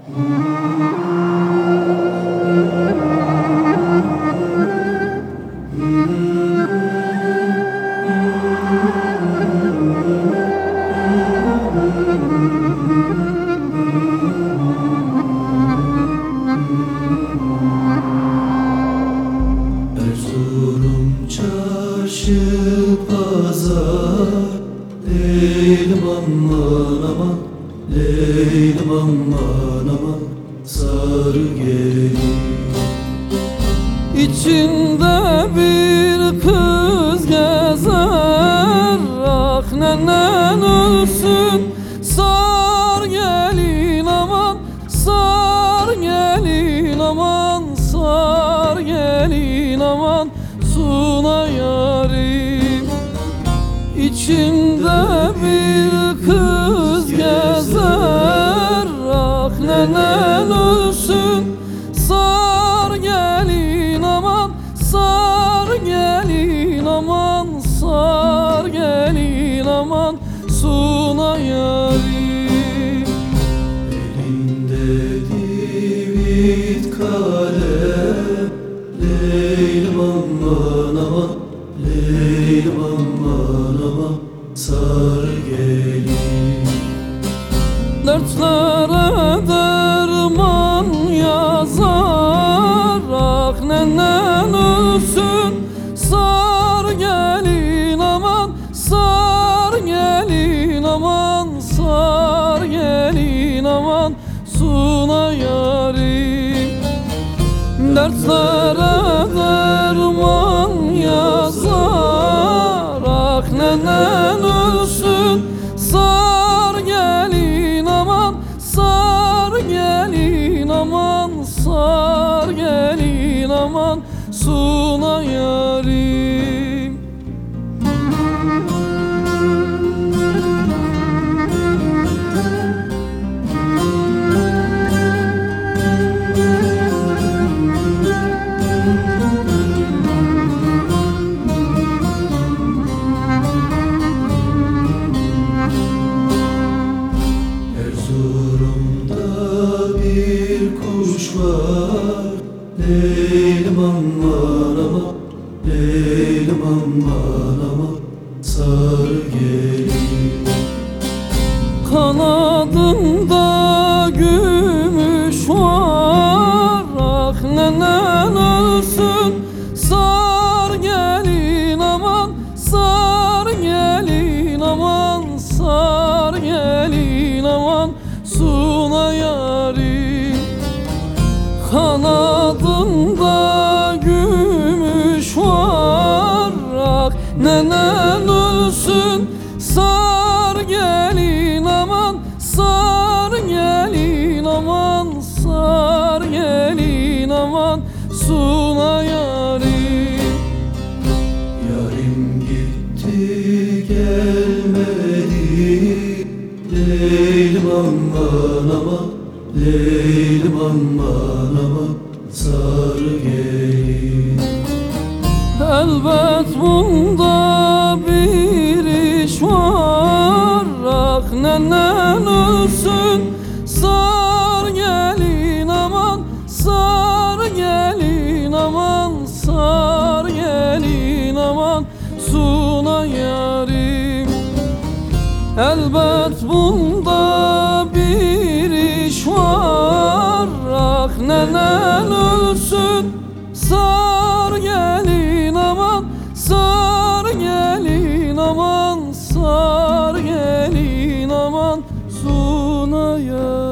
Erzurum çarşı pazar, Leylim aman aman, Leylim aman aman, sarı gelin. İçinde bir kız gezer, ah nenen ölsün. Sar gelin aman, sar gelin aman, sar gelin aman, suna yarim. İçimde bir kız gezer, ah nenen ölsün. Sar gelin aman, sar gelin aman, sar gelin aman, suna yarim. Elinde divit kalem, Leylim aman aman, Leylim aman aman, sarı gelin. Dertlere derman yazar, ah nenen ölsün. Sar gelin aman, sar gelin aman, sar gelin aman, suna yarim. Dertlere derman yazar, ah nenen ölsün. Sar gelin aman, sar gelin aman, sar gelin aman, suna yarim. Erzurum'da bir kuş var, Leylim aman aman, Leylim aman aman, sarı gelin. Kanadında gümüş var, ah nenen ölsün. Sar gelin aman, sar gelin aman, sar gelin aman, suna yarim. Kanadında gümüş var, ah nenen ölsün. Sar gelin aman, sar gelin aman, sar gelin aman, suna yarim. Yarim gitti gelmedi, Leylim aman aman, Leylim aman aman, sarı gelin. Elbet bunda bir iş var, ah nenen ölsün. Sar gelin aman, sar gelin aman, sar gelin aman, suna yarim. Elbet bunda bir iş var, ah nenen ölsün. Sar gelin aman, sar gelin aman, sar gelin aman, suna yarim.